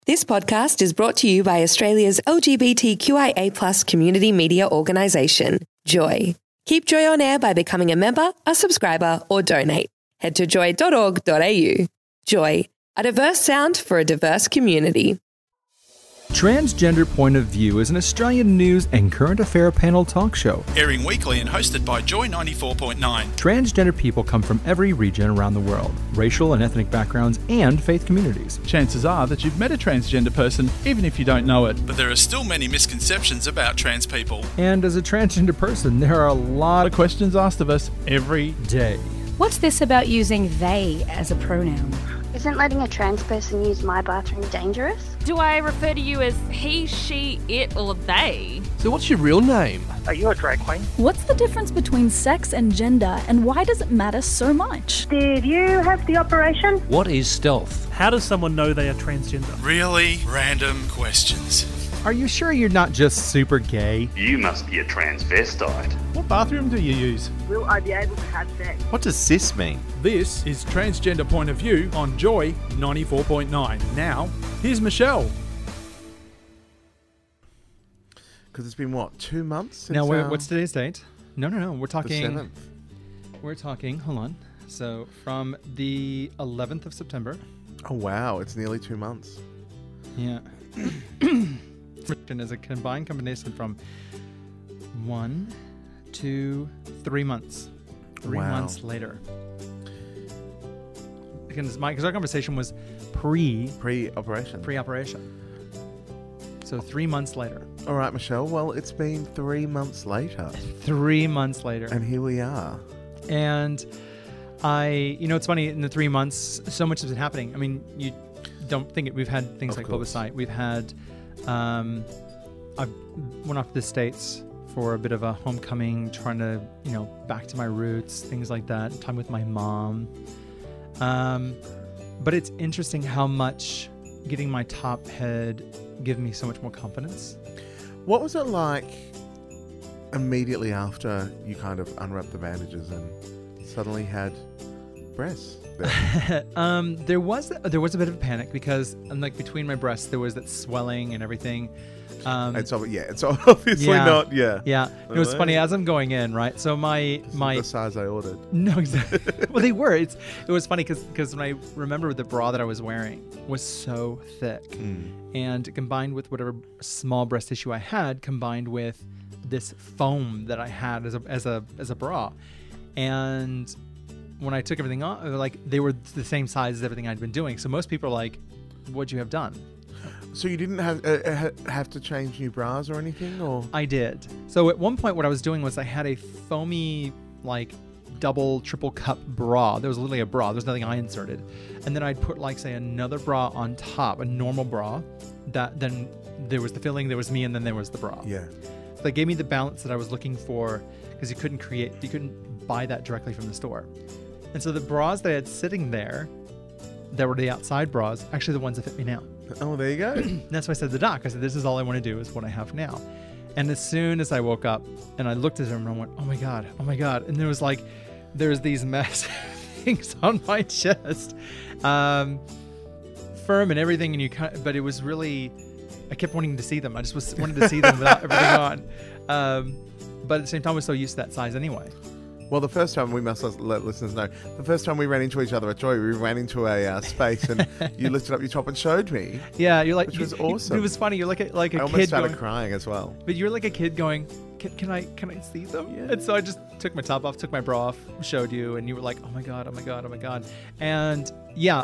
This podcast is brought to you by Australia's LGBTQIA+ community media organisation, Joy. Keep Joy on air by becoming a member, a subscriber, or donate. Head to joy.org.au. Joy, a diverse sound for a diverse community. Transgender Point of View is an Australian news and current affair panel talk show. Airing weekly and hosted by Joy 94.9. Transgender people come from every region around the world, racial and ethnic backgrounds, and faith communities. Chances are that you've met a transgender person, even if you don't know it. But there are still many misconceptions about trans people. And as a transgender person, there are a lot of Questions asked of us every day. What's this about using they as a pronoun? Isn't letting a trans person use my bathroom dangerous? Do I refer to you as he, she, it, or they? So what's your real name? Are you a drag queen? What's the difference between sex and gender, and why does it matter so much? Did you have the operation? What is stealth? How does someone know they are transgender? Really random questions. Are you sure you're not just super gay? You must be a transvestite. What bathroom do you use? Will I be able to have sex? What does cis mean? This is Transgender Point of View on Joy 94.9. Now, here's Michelle. Because it's been, 2 months since Now, what's today's date? No. We're talking... the 7th. We're talking, hold on. So, from the 11th of September. Oh, wow. It's nearly 2 months. Yeah. As a combination from 1 to 3 months. 3 months later. Because our conversation was pre-operation. So 3 months later. All right, Michelle. Well, it's been 3 months later. 3 months later. And here we are. And it's funny, in the 3 months, so much has been happening. I mean, you don't think it. We've had things like Plebiscite. We've had, I went off to the States for a bit of a homecoming, trying to, back to my roots, things like that, time with my mom. But it's interesting how much getting my top head gave me so much more confidence. What was it like immediately after you kind of unwrapped the bandages and suddenly had breasts? There was a bit of a panic because, between my breasts, there was that swelling and everything. It's obviously not. Yeah. It was funny as I'm going in, right? So my the size I ordered. No, exactly. Well, they were. It was funny because when I remember the bra that I was wearing was so thick, and combined with whatever small breast tissue I had, combined with this foam that I had as a bra, and when I took everything off, they were the same size as everything I'd been doing. So most people are like, "What'd you have done?" So you didn't have to change new bras or anything, or? I did. So at one point, what I was doing was I had a foamy, double, triple cup bra. There was literally a bra. There's nothing I inserted, and then I'd put say another bra on top, a normal bra. That then there was the filling, there was me, and then there was the bra. Yeah. So that gave me the balance that I was looking for because you couldn't buy that directly from the store. And so the bras that I had sitting there, that were the outside bras, actually the ones that fit me now. Oh, there you go. That's why I said to the doc, I said, this is all I want to do is what I have now. And as soon as I woke up and I looked at him and I went, oh my God. And there's these massive things on my chest, firm and everything. But it was really, I kept wanting to see them. I just wanted to see them without everything on. But at the same time, I was so used to that size anyway. Well, the first time, we must let listeners know, the first time we ran into each other at Joy, we ran into a space and you lifted up your top and showed me. Yeah, you're like, which was awesome. It was funny. You're like a kid. I almost started crying as well. But you're like a kid going, can I see them? Yeah. And so I just took my top off, took my bra off, showed you, and you were like, oh my God. And yeah,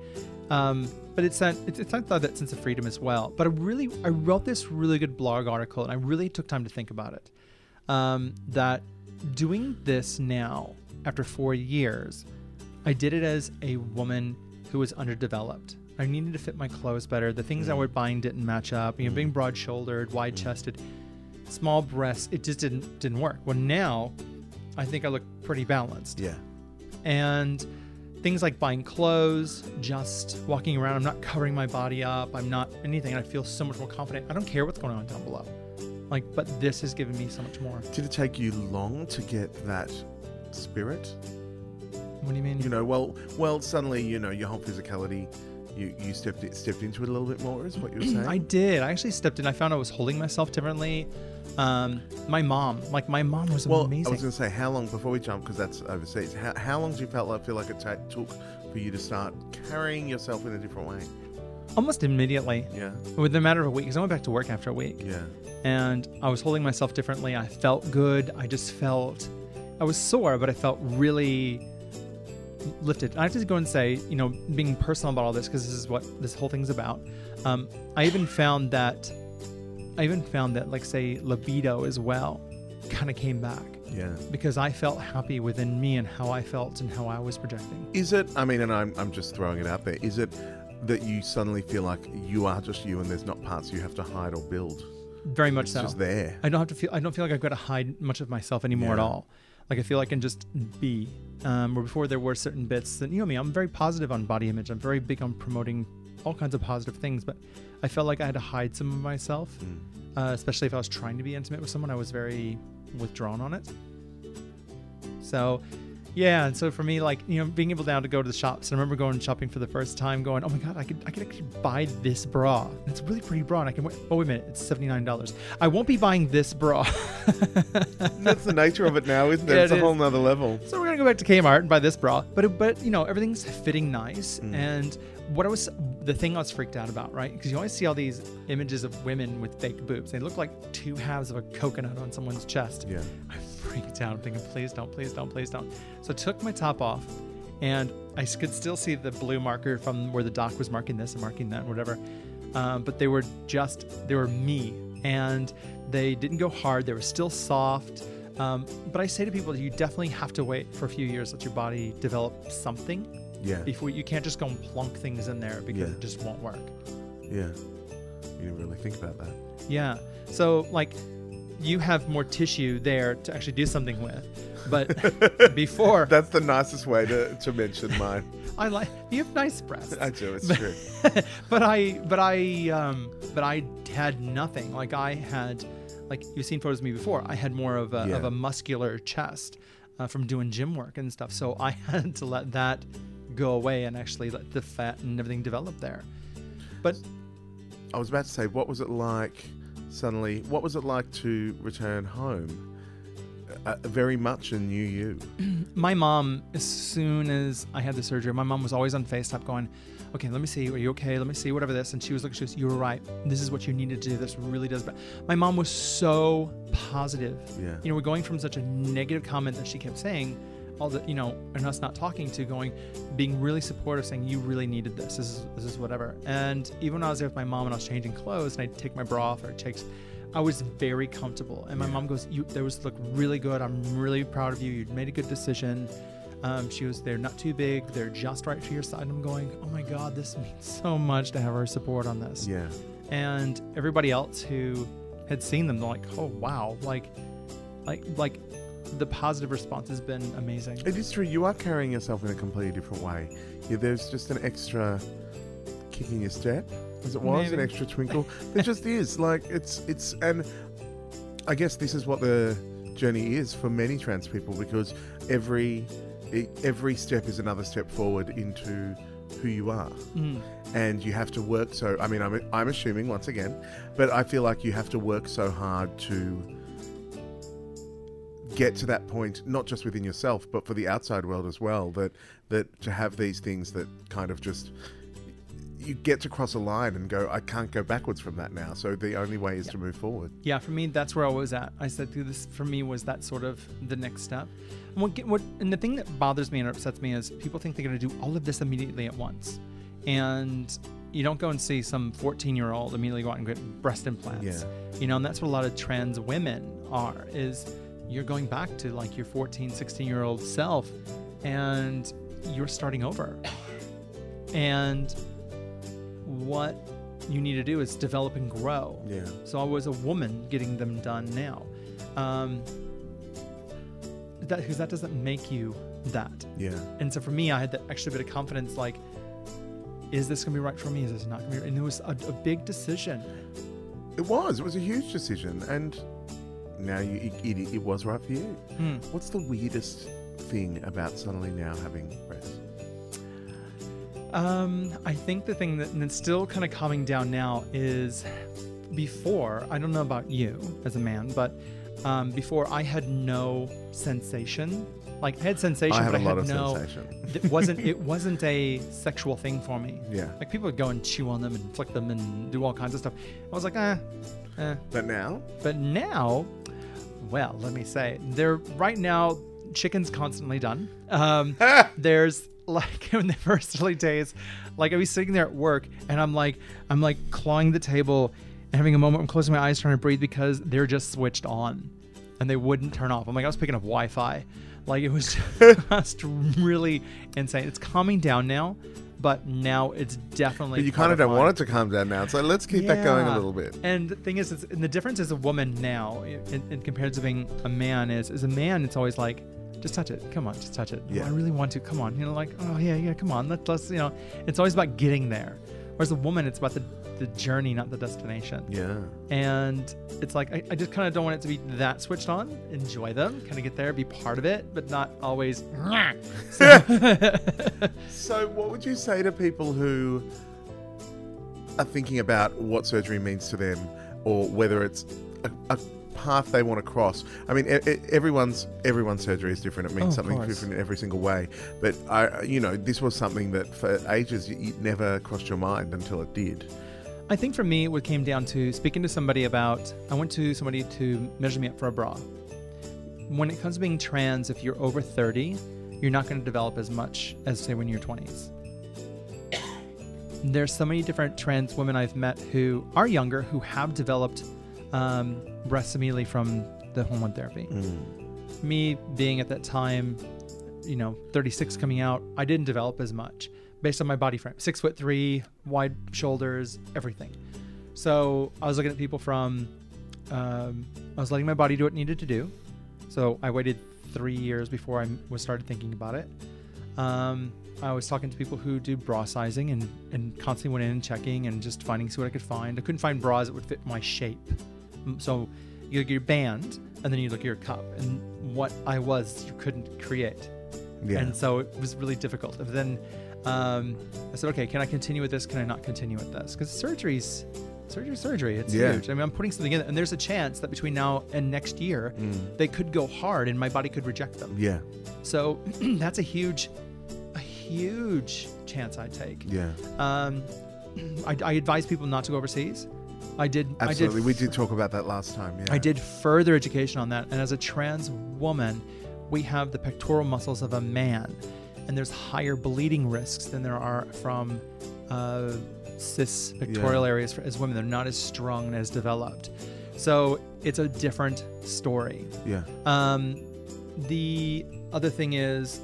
but it's not that sense of freedom as well. But I wrote this really good blog article, and I really took time to think about it. That doing this now, after 4 years, I did it as a woman who was underdeveloped. I needed to fit my clothes better. The things I was buying didn't match up. Being broad-shouldered, wide-chested, small breasts, it just didn't work. Well, now I think I look pretty balanced. Yeah. And things like buying clothes, just walking around, I'm not covering my body up, I'm not anything, and I feel so much more confident. I don't care what's going on down below. But this has given me so much more. Did it take you long to get that spirit? What do you mean? Well, suddenly, your whole physicality, you stepped into it a little bit more, is what you were saying? I did. I actually stepped in. I found I was holding myself differently. My mom was amazing. I was going to say, how long, before we jump, because that's overseas, how long do you feel like it took for you to start carrying yourself in a different way? Almost immediately. Yeah. Within a matter of a week, because I went back to work after a week. Yeah. And I was holding myself differently. I felt good. I was sore, but I felt really lifted. I have to go and say, being personal about all this, because this is what this whole thing's about. I even found that, like, say, libido as well kind of came back. Yeah. Because I felt happy within me and how I felt and how I was projecting. Is it, and I'm just throwing it out there, is it that you suddenly feel like you are just you and there's not parts you have to hide or build? Very much so. It's just there. I don't feel like I've got to hide much of myself anymore at all. Like, I feel I can just be. Where before there were certain bits that, me, I'm very positive on body image. I'm very big on promoting all kinds of positive things, but I felt like I had to hide some of myself, especially if I was trying to be intimate with someone. I was very withdrawn on it. So, yeah, and so for me, like, being able now to go to the shops, I remember going shopping for the first time going, oh my God, I could actually buy this bra. And it's a really pretty bra, and I can wait a minute, it's $79. I won't be buying this bra. That's the nature of it now, isn't it? Yeah, it's a whole nother level. So we're going to go back to Kmart and buy this bra. But everything's fitting nice. And the thing I was freaked out about, right? Because you always see all these images of women with fake boobs. They look like two halves of a coconut on someone's chest. Yeah. I freaked out. I'm thinking, please don't, please don't, please don't. So I took my top off, and I could still see the blue marker from where the doc was marking this and marking that and whatever. But they were me. And they didn't go hard. They were still soft. But I say to people, you definitely have to wait for a few years, let your body develop something. Yeah. Before you can't just go and plunk things in there because it just won't work. Yeah. You didn't really think about that. Yeah. So, like, you have more tissue there to actually do something with. But before... That's the nicest way to mention mine. You have nice breasts. I do, it's true. But I had nothing. Like, I had, like, you've seen photos of me before. I had more of a muscular chest from doing gym work and stuff. So I had to let that go away and actually let the fat and everything develop there. But I was about to say, what was it like to return home? Very much a new you. My mom, as soon as I had the surgery, my mom was always on FaceTime going, okay, let me see, are you okay? Let me see, whatever this. And she was like, you were right. This is what you needed to do. This really does. But my mom was so positive. Yeah. We're going from such a negative comment that she kept saying, all the, and us not talking to being really supportive, saying, you really needed this. This is whatever. And even when I was there with my mom and I was changing clothes and I'd take my bra off I was very comfortable. And my mom goes, those look really good. I'm really proud of you. You made a good decision. She goes, they're not too big. They're just right for your side. And I'm going, oh my God, this means so much to have her support on this. Yeah. And everybody else who had seen them, they're like, oh, wow. Like the positive response has been amazing. It is true. You are carrying yourself in a completely different way. There's just an extra kick in your step, as it was, an extra twinkle. There just is. Like, it's, and I guess this is what the journey is for many trans people, because every step is another step forward into who you are. And you have to work I'm assuming once again, but I feel like you have to work so hard to get to that point, not just within yourself, but for the outside world as well, that to have these things that kind of just, you get to cross a line and go, I can't go backwards from that now. So the only way is to move forward. Yeah, for me, that's where I was at. I said this for me was that sort of the next step. And the thing that bothers me and upsets me is people think they're going to do all of this immediately at once. And you don't go and see some 14-year-old immediately go out and get breast implants. Yeah. And that's what a lot of trans women are, is you're going back to like your 14, 16-year-old self and you're starting over. And what you need to do is develop and grow. Yeah. So I was a woman getting them done now. Because that doesn't make you that. Yeah. And so for me, I had that extra bit of confidence, like, is this going to be right for me? Is this not going to be right? And it was a big decision. It was a huge decision. And now it was right for you. What's the weirdest thing about suddenly now having breasts? I think the thing that's still kind of calming down now is before, I don't know about you as a man, but before I had no sensation. Like I had sensation, I but I have a lot had of no. sensation. It wasn't a sexual thing for me. Yeah. Like people would go and chew on them and flick them and do all kinds of stuff. I was like, But now? But now, well, let me say, right now, chicken's constantly done. There's like in the first early days, like I'd be sitting there at work and I'm like clawing the table and having a moment. I'm closing my eyes trying to breathe because they're just switched on and they wouldn't turn off. I'm like, I was picking up Wi-Fi. Like it was just really insane. It's calming down now, but now it's definitely. But you kind of don't want it to calm down now. So let's keep that going a little bit. And the thing is, and the difference as a woman now, in compared to being a man, is as a man, it's always like, just touch it. Come on, just touch it. Yeah. I really want to. Come on. Like, oh yeah, come on. Let's it's always about getting there. Whereas a woman, it's about the journey, not the destination. Yeah. And it's like, I just kind of don't want it to be that switched on. Enjoy them, kind of get there, be part of it, but not always. So what would you say to people who are thinking about what surgery means to them, or whether it's a path they want to cross? I mean, everyone's surgery is different. It means something different in every single way. But this was something that for ages it never crossed your mind until it did. I think for me, it came down to speaking to somebody about. I went to somebody to measure me up for a bra. When it comes to being trans, if you're over 30, you're not going to develop as much as say when you're 20s. There's so many different trans women I've met who are younger who have developed breasts immediately from the hormone therapy. Me being at that time, 36 coming out, I didn't develop as much based on my body frame. 6'3", wide shoulders, everything. So I was looking at people from, I was letting my body do what it needed to do. So I waited 3 years before I started thinking about it. I was talking to people who do bra sizing and constantly went in and checking and just see what I could find. I couldn't find bras that would fit my shape. So you look at your band and then you look at your cup, and what I was, you couldn't create. Yeah. And so it was really difficult. But then I said, okay, can I continue with this? Can I not continue with this? Because surgery. It's huge. I mean, I'm putting something in it, and there's a chance that between now and next year, they could go hard and my body could reject them. Yeah. So that's a huge chance I take. Yeah. I advise people not to go overseas. Absolutely. We did talk about that last time. Yeah. I did further education on that. And as a trans woman, we have the pectoral muscles of a man, and there's higher bleeding risks than there are from cis pectoral areas as women. They're not as strong and as developed. So it's a different story. Yeah. The other thing is,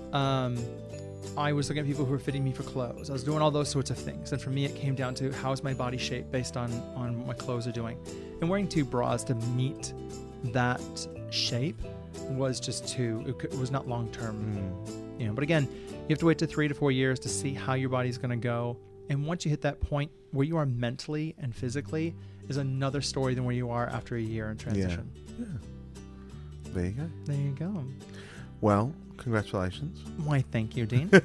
I was looking at people who were fitting me for clothes. I was doing all those sorts of things. And for me, it came down to how is my body shape based on what my clothes are doing. And wearing 2 bras to meet that shape was just it was not long-term. But again, you have to wait to 3 to 4 years to see how your body's going to go. And once you hit that point where you are mentally and physically is another story than where you are after a year in transition. Yeah. There you go. There you go. Well, congratulations. Why, thank you, Dean.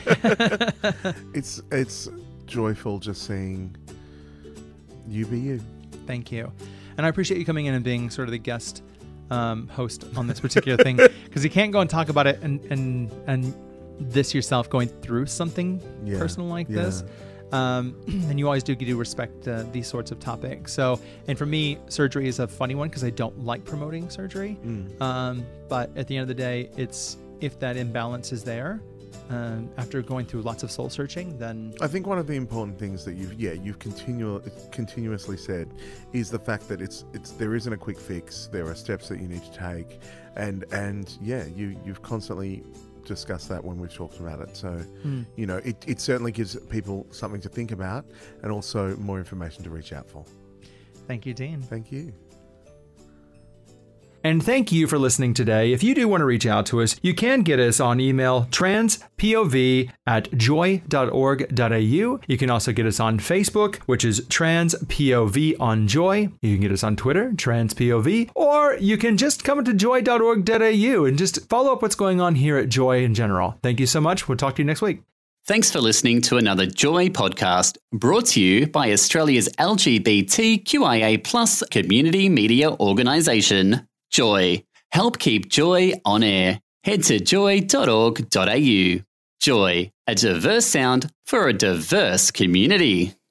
It's joyful just seeing you be you. Thank you. And I appreciate you coming in and being sort of the guest host on this particular thing, because you can't go and talk about it and this yourself going through something personal like this. And you always do respect these sorts of topics. So, and for me, surgery is a funny one because I don't like promoting surgery. But at the end of the day, it's if that imbalance is there, after going through lots of soul searching, then I think one of the important things that you've continuously said is the fact that there isn't a quick fix. There are steps that you need to take, and you've constantly discussed that when we've talked about it. So it certainly gives people something to think about, and also more information to reach out for. Thank you, Dean. Thank you. And thank you for listening today. If you do want to reach out to us, you can get us on email transpov@joy.org.au. You can also get us on Facebook, which is transpov on Joy. You can get us on Twitter, transpov, or you can just come to joy.org.au and just follow up what's going on here at Joy in general. Thank you so much. We'll talk to you next week. Thanks for listening to another Joy podcast brought to you by Australia's LGBTQIA+ community media organisation, Joy. Help keep Joy on air. Head to joy.org.au. Joy, a diverse sound for a diverse community.